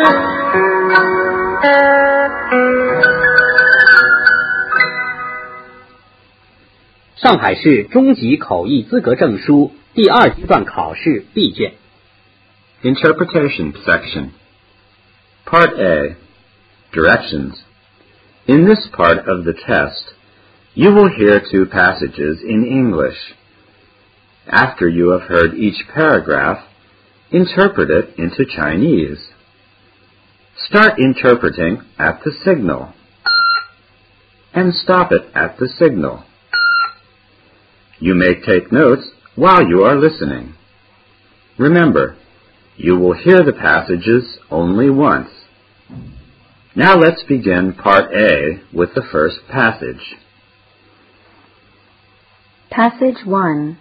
上海市中级口译资格证书第2阶段考试 B 卷 Interpretation section. Part A. Directions. In this part of the test, you will hear 2 passages in English. After you have heard each paragraph, interpret it into Chinese. Start interpreting at the signal, and stop it at the signal. You may take notes while you are listening. Remember, you will hear the passages only once. Now let's begin Part A with the first passage. Passage 1.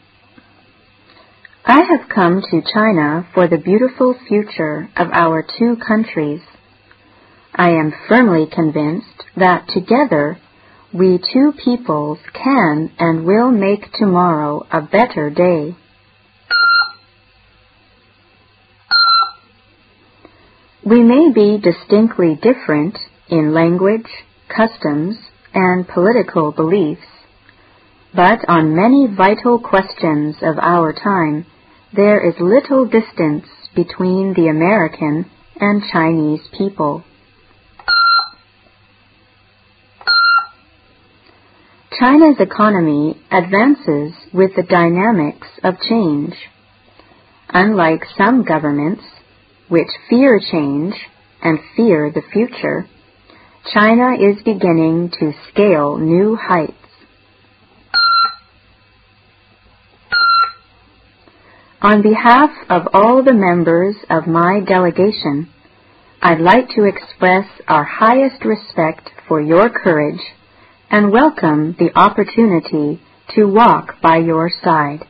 I have come to China for the beautiful future of our 2 countries. I am firmly convinced that together we 2 peoples can and will make tomorrow a better day. We may be distinctly different in language, customs, and political beliefs, but on many vital questions of our time, there is little distance between the American and Chinese people. China's economy advances with the dynamics of change. Unlike some governments, which fear change and fear the future, China is beginning to scale new heights. On behalf of all the members of my delegation, I'd like to express our highest respect for your courage and welcome the opportunity to walk by your side.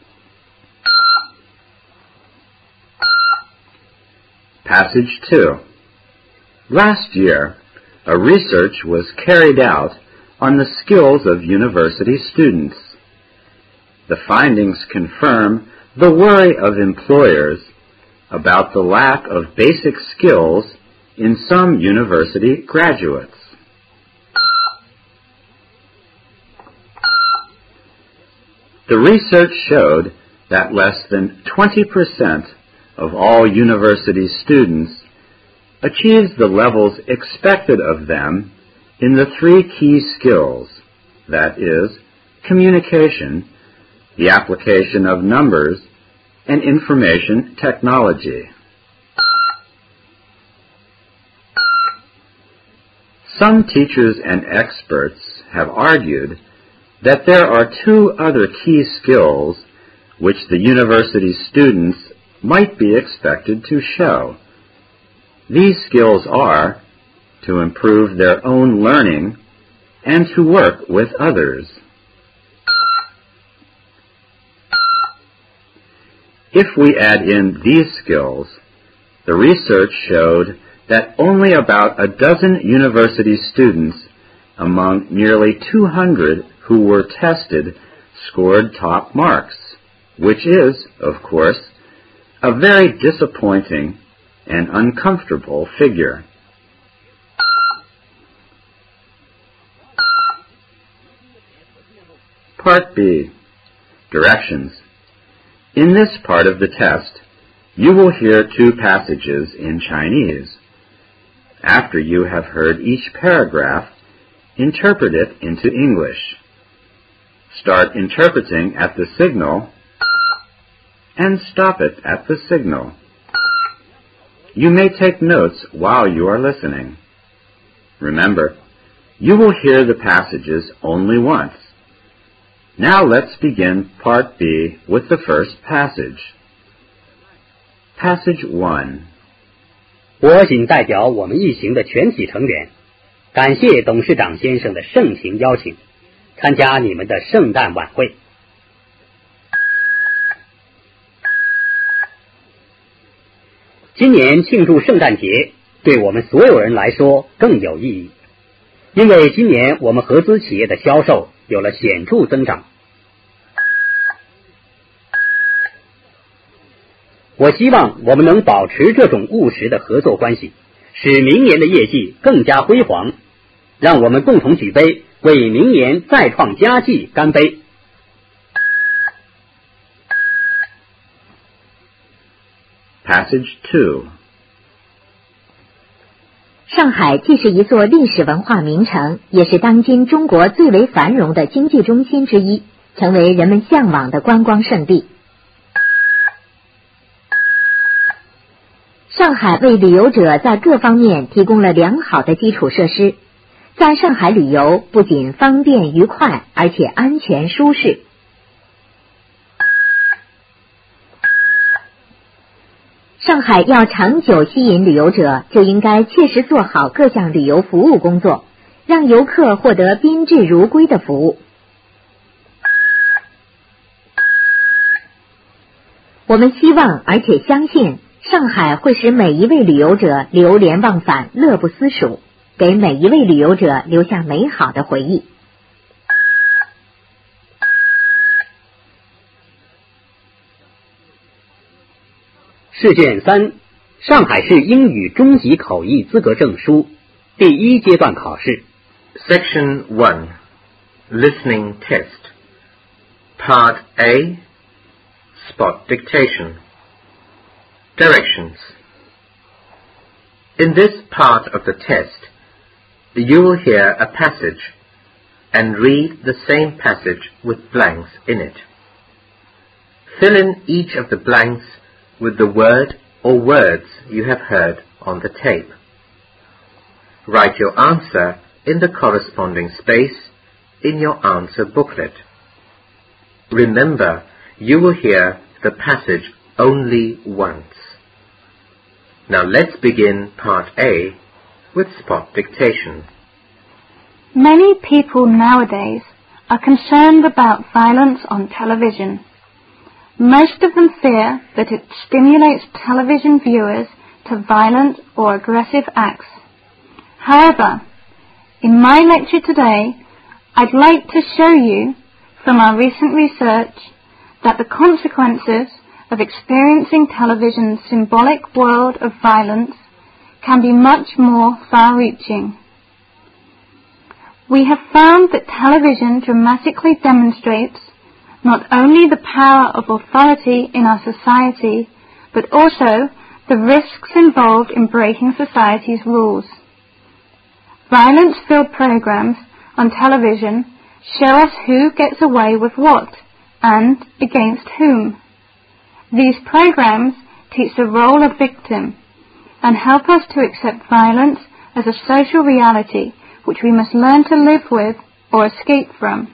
Passage 2. Last year, a research was carried out on the skills of university students. The findings confirm the worry of employers about the lack of basic skills in some university graduates. The research showed that less than 20% of all university students achieves the levels expected of them in the 3 key skills, that is, communication, the application of numbers, and information technology. Some teachers and experts have argued that there are 2 other key skills which the university students might be expected to show. These skills are to improve their own learning and to work with others. If we add in these skills, the research showed that only about a dozen university students among nearly 200 who were tested scored top marks, which is, of course, a very disappointing and uncomfortable figure. Part B. Directions. In this part of the test, you will hear 2 passages in Chinese. After you have heard each paragraph, interpret it into English. Start interpreting at the signal and stop it at the signal. You may take notes while you are listening. Remember, you will hear the passages only once. Now let's begin Part B with the first passage. Passage 1. 我谨代表我们一行的全体成员，感谢董事长先生的盛情邀请，参加你们的圣诞晚会。今年庆祝圣诞节对我们所有人来说更有意义，因为今年我们合资企业的销售有了显著增长。我希望我们能保持这种务实的合作关系， 使明年的业绩更加辉煌。让我们共同举杯，为明年再创佳绩干杯。 Passage 2. 上海既是一座历史文化名城，也是当今中国最为繁荣的经济中心之一，成为人们向往的观光胜地。上海为旅游者在各方面提供了良好的基础设施，在上海旅游不仅方便愉快，而且安全舒适。上海要长久吸引旅游者，就应该切实做好各项旅游服务工作，让游客获得宾至如归的服务。我们希望而且相信，上海会使每一位旅游者流连忘返，乐不思蜀，给每一位旅游者留下美好的回忆。 试卷3，上海市英语中级口译资格证书第1阶段考试。 Section 1, Listening Test. Part A, Spot Dictation. Directions. In this part of the test, you will hear a passage and read the same passage with blanks in it. Fill in each of the blanks with the word or words you have heard on the tape. Write your answer in the corresponding space in your answer booklet. Remember, you will hear the passage only once. Now let's begin Part A with spot dictation. Many people nowadays are concerned about violence on television. Most of them fear that it stimulates television viewers to violent or aggressive acts. However, in my lecture today, I'd like to show you from our recent research that the consequences of experiencing television's symbolic world of violence can be much more far-reaching. We have found that television dramatically demonstrates not only the power of authority in our society, but also the risks involved in breaking society's rules. Violence-filled programs on television show us who gets away with what and against whom. These programs teach the role of victim and help us to accept violence as a social reality which we must learn to live with or escape from.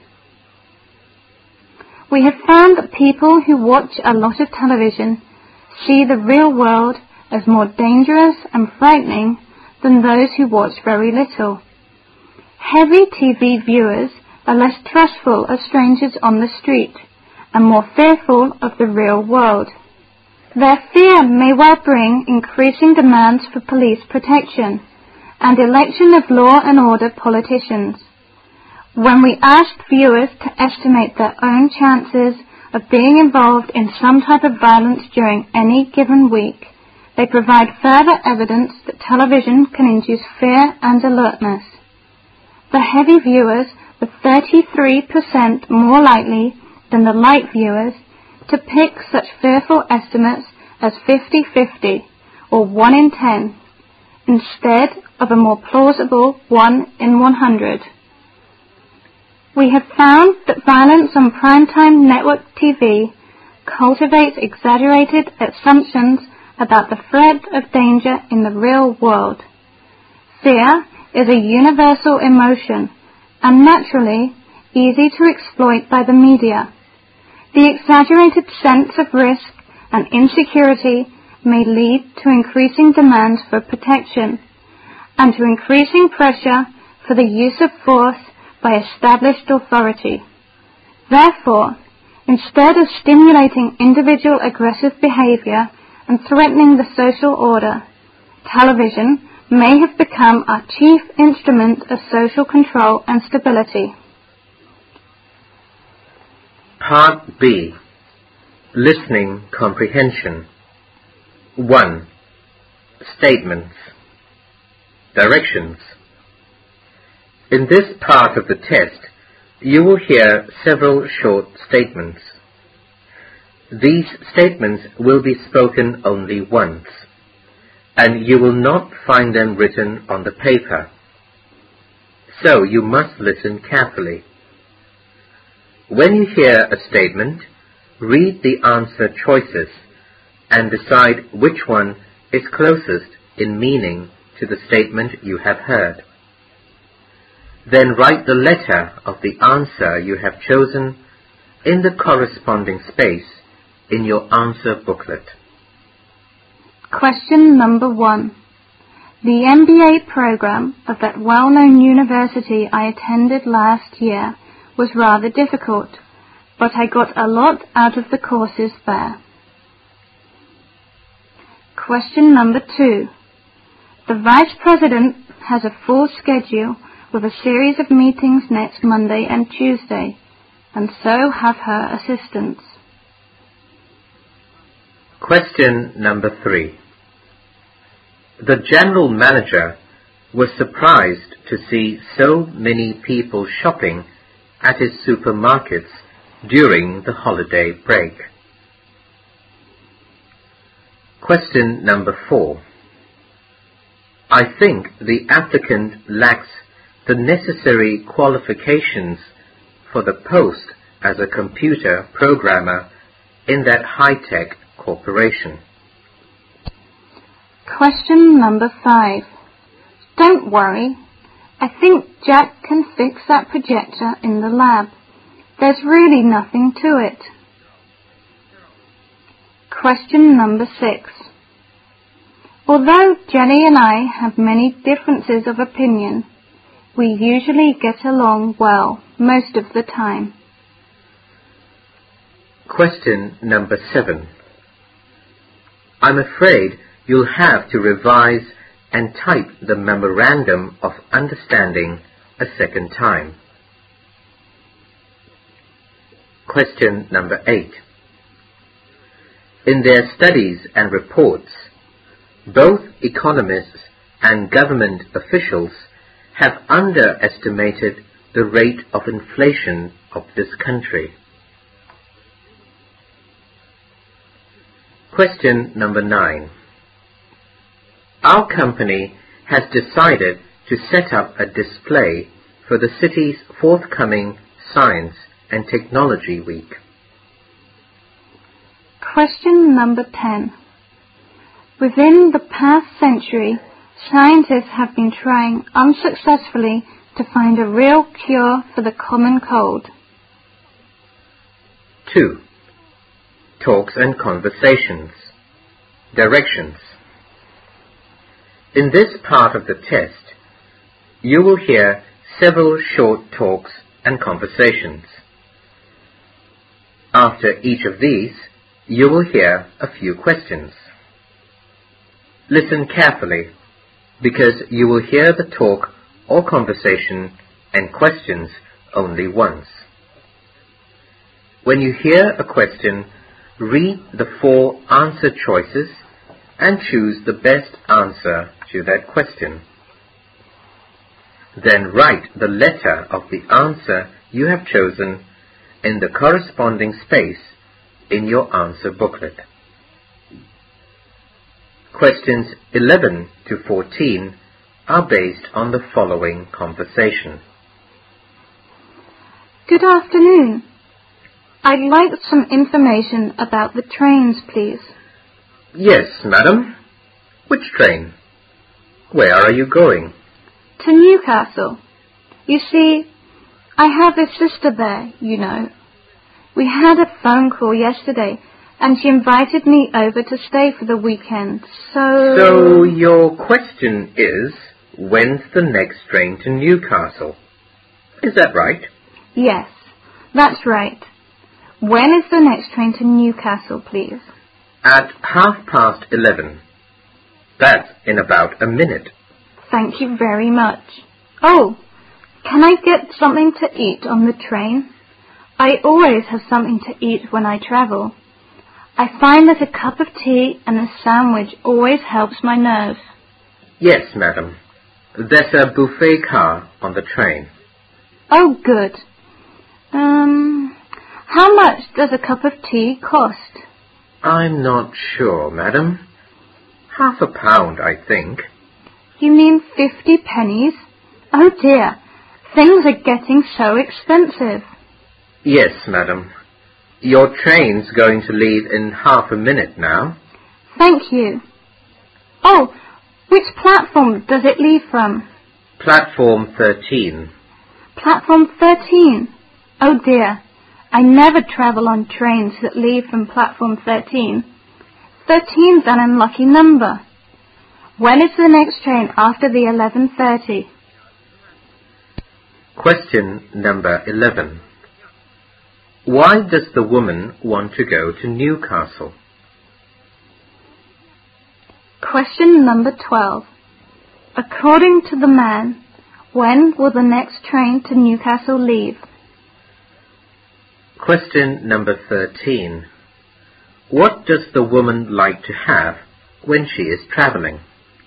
We have found that people who watch a lot of television see the real world as more dangerous and frightening than those who watch very little. Heavy TV viewers are less trustful of strangers on the street and more fearful of the real world. Their fear may well bring increasing demands for police protection and election of law and order politicians. When we asked viewers to estimate their own chances of being involved in some type of violence during any given week, they provide further evidence that television can induce fear and alertness. The heavy viewers were 33% more likely than the light viewers to pick such fearful estimates as 50-50 or 1 in 10, instead of a more plausible 1 in 100. We have found that violence on primetime network TV cultivates exaggerated assumptions about the threat of danger in the real world. Fear is a universal emotion and naturally easy to exploit by the media. The exaggerated sense of risk and insecurity may lead to increasing demands for protection and to increasing pressure for the use of force by established authority. Therefore, instead of stimulating individual aggressive behavior and threatening the social order, television may have become our chief instrument of social control and stability. Part B, Listening Comprehension. 1. Statements. Directions. In this part of the test, you will hear several short statements. These statements will be spoken only once, and you will not find them written on the paper. So you must listen carefully. When you hear a statement, read the answer choices and decide which one is closest in meaning to the statement you have heard. Then write the letter of the answer you have chosen in the corresponding space in your answer booklet. Question number 1. The MBA program of that well-known university I attended last year was rather difficult, but I got a lot out of the courses there. Question number 2. The Vice President has a full schedule with a series of meetings next Monday and Tuesday, and so have her assistants. Question number 3. The General Manager was surprised to see so many people shopping at his supermarkets during the holiday break. Question number 4. I think the applicant lacks the necessary qualifications for the post as a computer programmer in that high-tech corporation. Question number 5. Don't worry. I think Jack can fix that projector in the lab. There's really nothing to it. Question number 6. Although Jenny and I have many differences of opinion, we usually get along well most of the time. Question number 7. I'm afraid you'll have to revise and type the Memorandum of Understanding a second time. Question number 8. In their studies and reports, both economists and government officials have underestimated the rate of inflation of this country. Question number 9. Our company has decided to set up a display for the city's forthcoming Science and Technology Week. Question number 10. Within the past century, scientists have been trying unsuccessfully to find a real cure for the common cold. 2. Talks and conversations. Directions. In this part of the test, you will hear several short talks and conversations. After each of these, you will hear a few questions. Listen carefully, because you will hear the talk or conversation and questions only once. When you hear a question, read the 4 answer choices and choose the best answer to that question. Then write the letter of the answer you have chosen in the corresponding space in your answer booklet. Questions 11 to 14 are based on the following conversation. Good afternoon. I'd like some information about the trains, please. Yes, madam. Which train? Where are you going? To Newcastle. You see, I have a sister there, you know. We had a phone call yesterday, and she invited me over to stay for the weekend, So your question is, when's the next train to Newcastle? Is that right? Yes, that's right. When is the next train to Newcastle, please? At 11:30. That's in about a minute. Thank you very much. Oh, can I get something to eat on the train? I always have something to eat when I travel. I find that a cup of tea and a sandwich always helps my nerves. Yes, madam. There's a buffet car on the train. Oh, good. How much does a cup of tea cost? I'm not sure, madam. £0.50, I think. You mean 50 pennies? Oh dear, things are getting so expensive. Yes, madam. Your train's going to leave in half a minute now. Thank you. Oh, which platform does it leave from? Platform 13. Platform 13? Oh dear, I never travel on trains that leave from platform 13. 13's an unlucky number. When is the next train after the 11:30? Question number 11. Why does the woman want to go to Newcastle? Question number 12. According to the man, when will the next train to Newcastle leave? Question number 13. What does the woman like to have when she is travelling?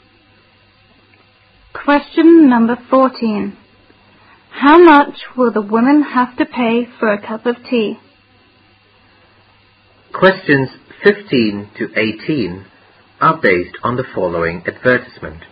Question number 14. How much will the woman have to pay for a cup of tea? Questions 15 to 18 are based on the following advertisement.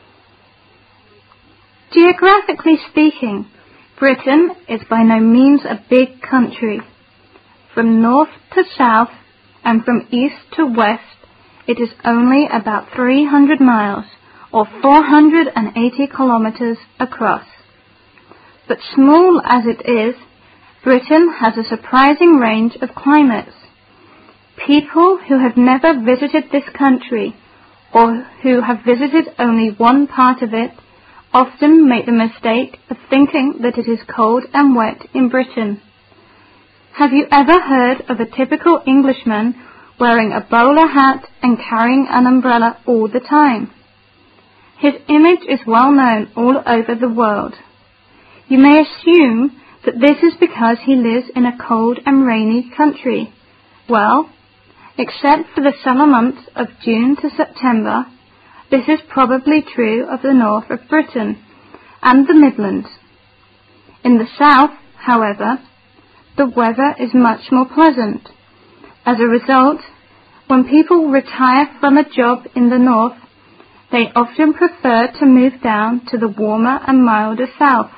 Geographically speaking, Britain is by no means a big country. From north to south and from east to west, it is only about 300 miles or 480 kilometers across. But small as it is, Britain has a surprising range of climates. People who have never visited this country or who have visited only one part of it often make the mistake of thinking that it is cold and wet in Britain. Have you ever heard of a typical Englishman wearing a bowler hat and carrying an umbrella all the time? His image is well known all over the world. You may assume that this is because he lives in a cold and rainy country. Well, except for the summer months of June to September, this is probably true of the north of Britain and the Midlands. In the south, however, the weather is much more pleasant. As a result, when people retire from a job in the north, they often prefer to move down to the warmer and milder south.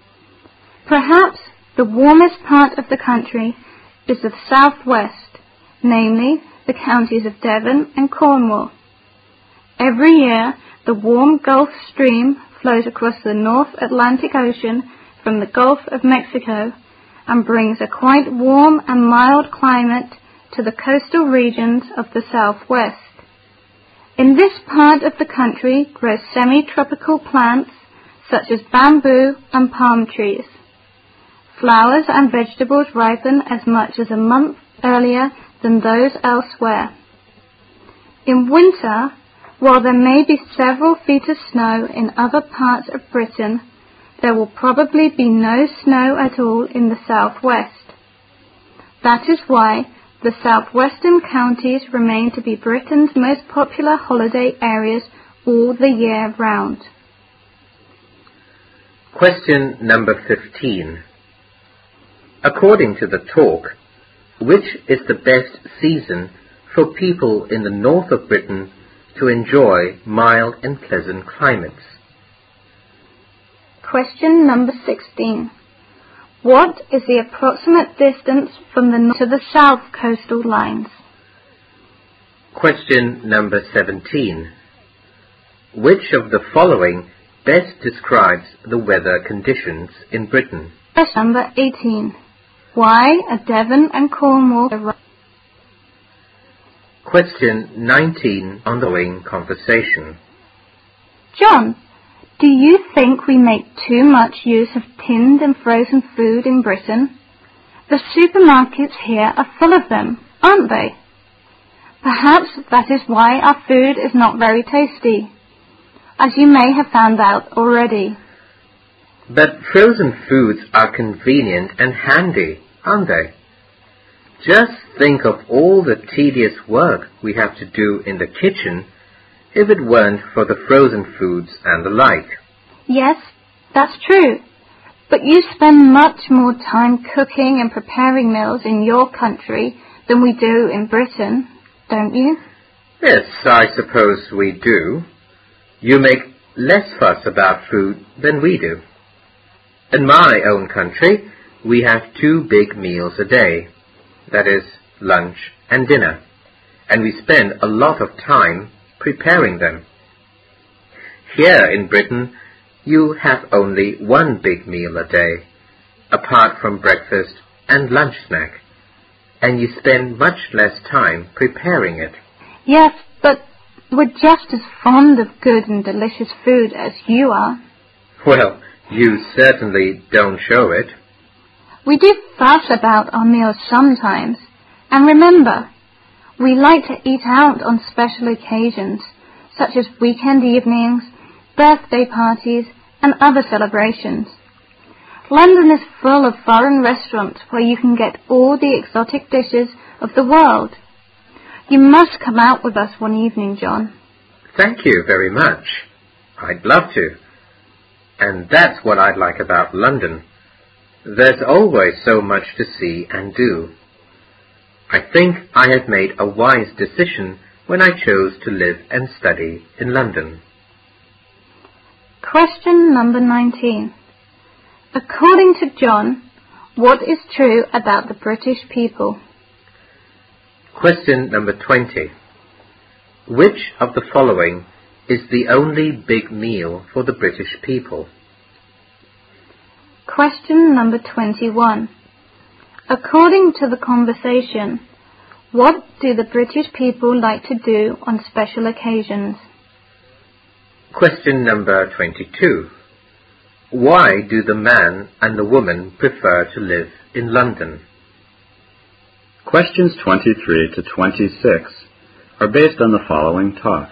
Perhaps the warmest part of the country is the southwest, namely the counties of Devon and Cornwall. Every year, the warm Gulf Stream flows across the North Atlantic Ocean from the Gulf of Mexico and brings a quite warm and mild climate to the coastal regions of the southwest. In this part of the country grow semi-tropical plants such as bamboo and palm trees. Flowers and vegetables ripen as much as a month earlier than those elsewhere. In winter, while there may be several feet of snow in other parts of Britain, there will probably be no snow at all in the southwest. That is why the southwestern counties remain to be Britain's most popular holiday areas all the year round. Question number 15. According to the talk, which is the best season for people in the north of Britain to enjoy mild and pleasant climates? Question number 16. What is the approximate distance from the north to the south coastal lines? Question number 17. Which of the following best describes the weather conditions in Britain? Question number 18. Why are Devon and Cornwall? Question 19. Ongoing conversation. John, do you think we make too much use of tinned and frozen food in Britain? The supermarkets here are full of them, aren't they? Perhaps that is why our food is not very tasty, as you may have found out already. But frozen foods are convenient and handy, aren't they? Just think of all the tedious work we have to do in the kitchen if it weren't for the frozen foods and the like. Yes, that's true. But you spend much more time cooking and preparing meals in your country than we do in Britain, don't you? Yes, I suppose we do. You make less fuss about food than we do. In my own country, we have 2 big meals a day, that is, lunch and dinner, and we spend a lot of time preparing them. Here in Britain, you have only 1 big meal a day, apart from breakfast and lunch snack, and you spend much less time preparing it. Yes, but we're just as fond of good and delicious food as you are. Well, you certainly don't show it. We do fuss about our meals sometimes, and remember, we like to eat out on special occasions, such as weekend evenings, birthday parties, and other celebrations. London is full of foreign restaurants where you can get all the exotic dishes of the world. You must come out with us one evening, John. Thank you very much. I'd love to. And that's what I like about London. There's always so much to see and do. I think I have made a wise decision when I chose to live and study in London. Question number 19. According to John, what is true about the British people? Question number 20. Which of the following is the only big meal for the British people? Question number 21. According to the conversation, what do the British people like to do on special occasions? Question number 22. Why do the man and the woman prefer to live in London? Questions 23 to 26 are based on the following talk.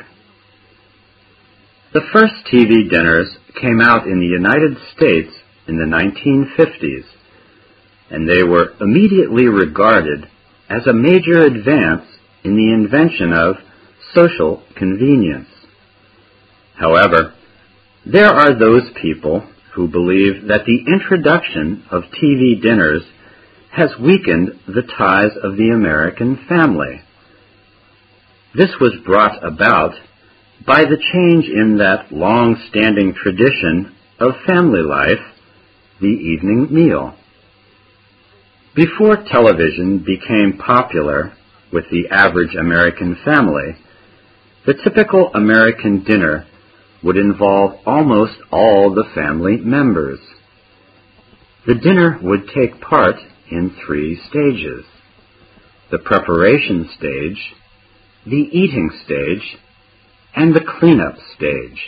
The first TV dinners came out in the United States in the 1950s, and they were immediately regarded as a major advance in the invention of social convenience. However, there are those people who believe that the introduction of TV dinners has weakened the ties of the American family. This was brought about by the change in that long-standing tradition of family life, the evening meal. Before television became popular with the average American family, the typical American dinner would involve almost all the family members. The dinner would take part in 3 stages: the preparation stage, the eating stage, and the cleanup stage.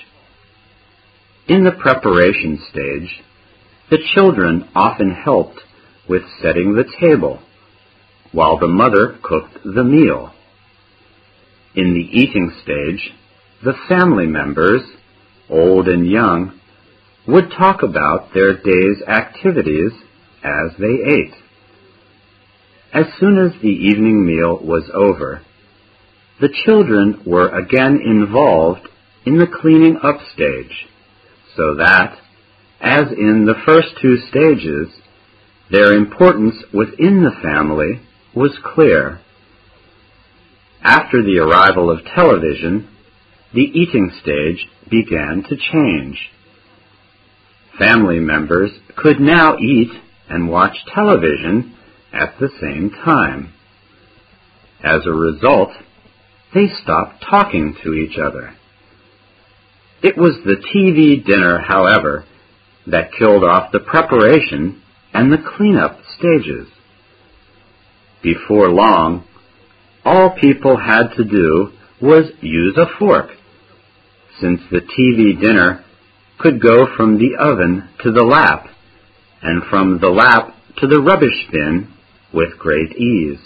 In the preparation stage, the children often helped with setting the table, while the mother cooked the meal. In the eating stage, the family members, old and young, would talk about their day's activities as they ate. As soon as the evening meal was over, the children were again involved in the cleaning up stage, so that, as in the first 2 stages, their importance within the family was clear. After the arrival of television, the eating stage began to change. Family members could now eat and watch television at the same time. As a result, they stopped talking to each other. It was the TV dinner, however, that killed off the preparation and the cleanup stages. Before long, all people had to do was use a fork, since the TV dinner could go from the oven to the lap, and from the lap to the rubbish bin with great ease.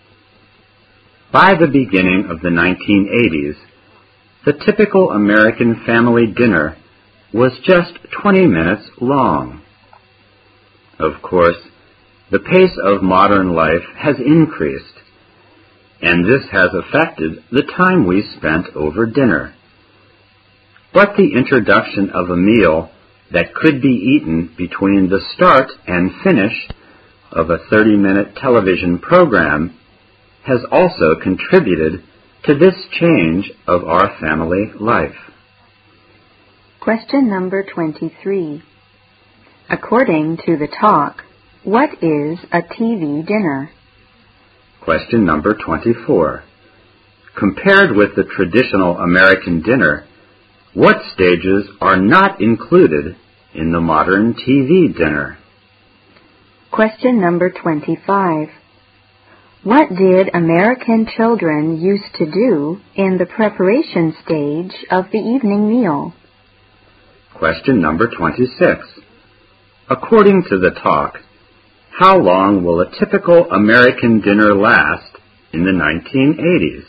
By the beginning of the 1980s, the typical American family dinner was just 20 minutes long. Of course, the pace of modern life has increased, and this has affected the time we spent over dinner. But the introduction of a meal that could be eaten between the start and finish of a 30-minute television program has also contributed to this change of our family life. Question number 23. According to the talk, what is a TV dinner? Question number 24. Compared with the traditional American dinner, what stages are not included in the modern TV dinner? Question number 25. What did American children used to do in the preparation stage of the evening meal? Question number 26. According to the talk, how long will a typical American dinner last in the 1980s?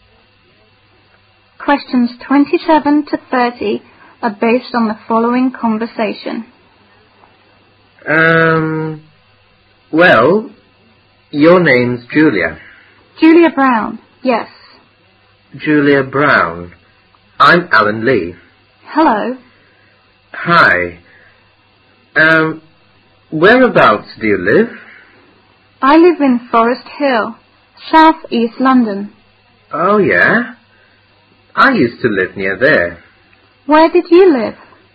Questions 27 to 30 are based on the following conversation. Well, your name's Julia. Julia Brown, yes. Julia Brown. I'm Alan Lee. Hello. Hi. Whereabouts do you live? I live in Forest Hill, South East London. Oh, yeah? I used to live near there. Where did you live?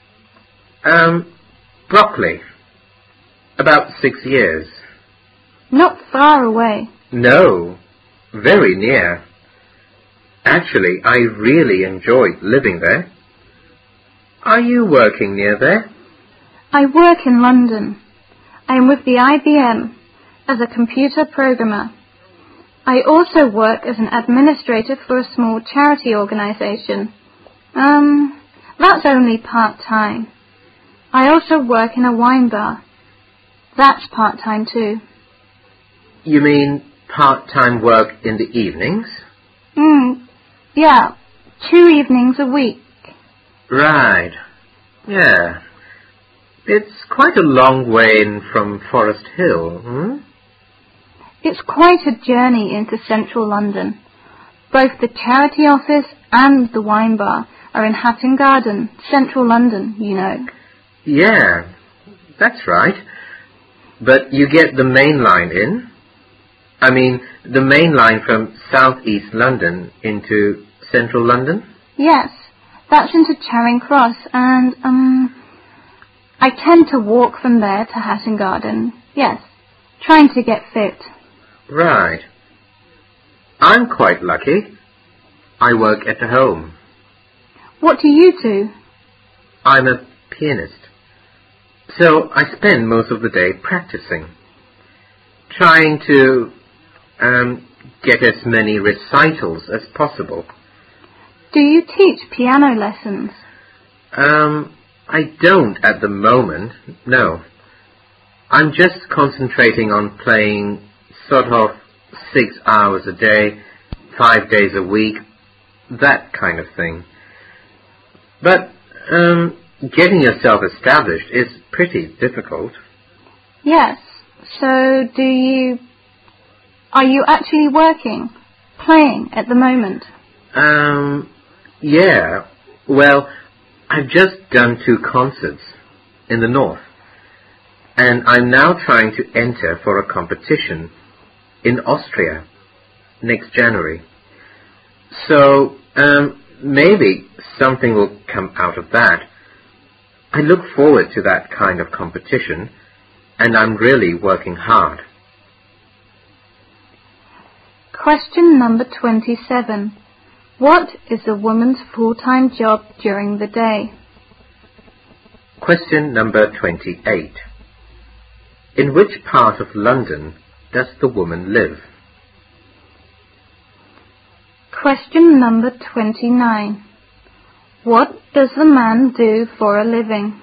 Brockley. About 6 years. Not far away. No, very near. Actually, I really enjoyed living there. Are you working near there? I work in London. I am with the IBM as a computer programmer. I also work as an administrator for a small charity organization. That's only part-time. I also work in a wine bar. That's part-time too. You mean part-time work in the evenings? Yeah, 2 evenings a week. Right. Yeah. It's quite a long way in from Forest Hill, It's quite a journey into central London. Both the charity office and the wine bar are in Hatton Garden, central London, you know. Yeah, that's right. But you get the main line in? I mean, the main line from southeast London into central London? Yes, that's into Charing Cross, and, I tend to walk from there to Hatton Garden, yes, trying to get fit. Right. I'm quite lucky. I work at home. What do you do? I'm a pianist. So I spend most of the day practicing, trying to get as many recitals as possible. Do you teach piano lessons? I don't at the moment, no. I'm just concentrating on playing sort of 6 hours a day, 5 days a week, that kind of thing. But getting yourself established is pretty difficult. Yes. So are you actually working, playing at the moment? Yeah. Well, I've just done 2 concerts in the north, and I'm now trying to enter for a competition in Austria next January. So, maybe something will come out of that. I look forward to that kind of competition, and I'm really working hard. Question number 27. What is a woman's full-time job during the day? Question number 28. In which part of London does the woman live? Question number 29. What does the man do for a living?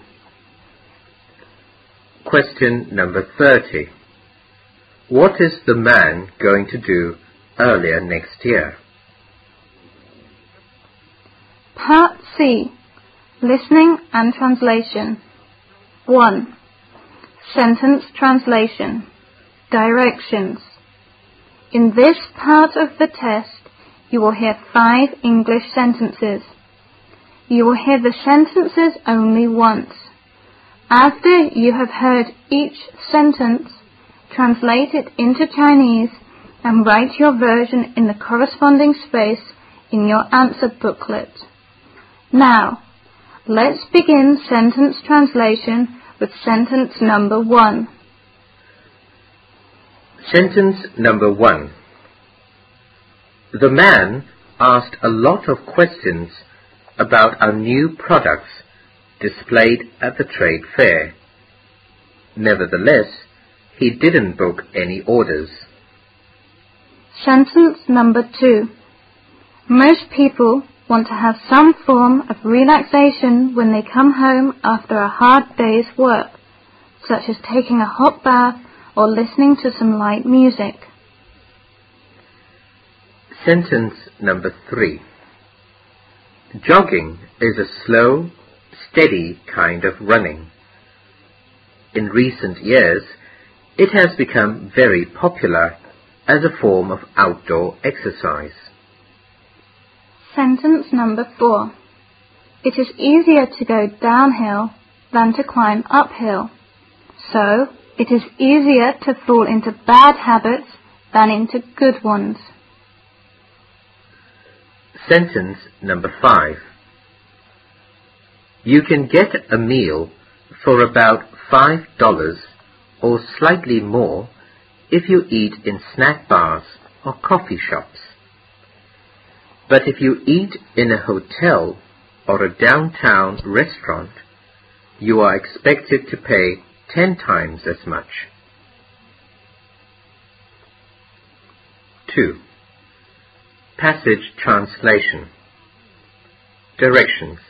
Question number 30. What is the man going to do earlier next year? Part C. Listening and translation. 1. Sentence translation. Directions. In this part of the test, you will hear 5 English sentences. You will hear the sentences only once. After you have heard each sentence, translate it into Chinese and write your version in the corresponding space in your answer booklet. Now, let's begin sentence translation with sentence number 1. Sentence number 1. The man asked a lot of questions about our new products displayed at the trade fair. Nevertheless, he didn't book any orders. Sentence number 2. Most people want to have some form of relaxation when they come home after a hard day's work, such as taking a hot bath or listening to some light music. Sentence number 3. Jogging is a slow, steady kind of running. In recent years, it has become very popular as a form of outdoor exercise. Sentence number 4. It is easier to go downhill than to climb uphill. So, it is easier to fall into bad habits than into good ones. Sentence number 5. You can get a meal for about $5 or slightly more if you eat in snack bars or coffee shops. But if you eat in a hotel or a downtown restaurant, you are expected to pay 10 times as much. 2. Passage translation. Directions.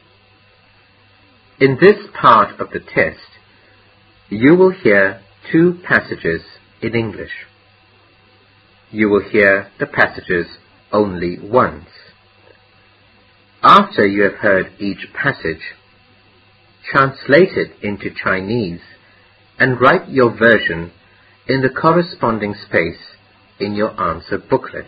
In this part of the test, you will hear 2 passages in English. You will hear the passages only once. After you have heard each passage, translate it into Chinese and write your version in the corresponding space in your answer booklet.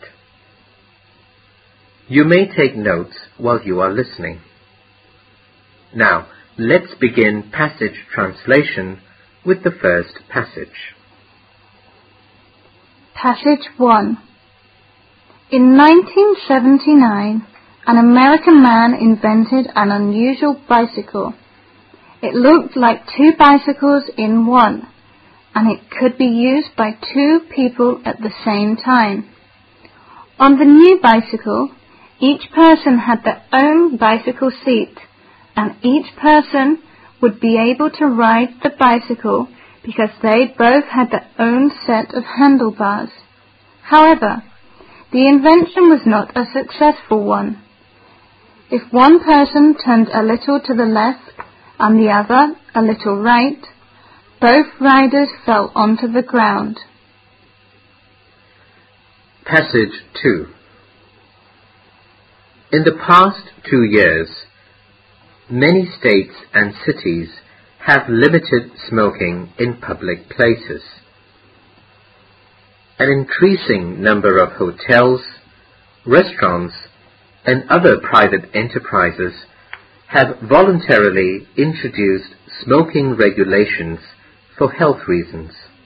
You may take notes while you are listening. Now, let's begin passage translation with the first passage. Passage 1. In 1979, an American man invented an unusual bicycle. It looked like 2 bicycles in one, and it could be used by 2 people at the same time. On the new bicycle, each person had their own bicycle seat, and each person would be able to ride the bicycle because they both had their own set of handlebars. However, the invention was not a successful one. If one person turned a little to the left and the other a little right, both riders fell onto the ground. Passage 2. In the past 2 years, many states and cities have limited smoking in public places. An increasing number of hotels, restaurants, and other private enterprises have voluntarily introduced smoking regulations for health reasons.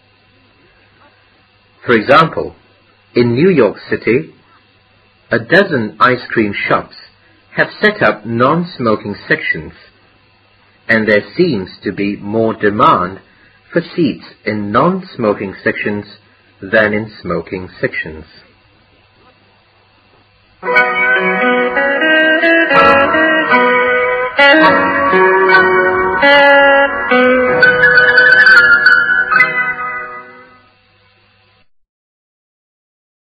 For example, in New York City, a dozen ice cream shops have set up non-smoking sections, and there seems to be more demand for seats in non-smoking sections than in smoking sections.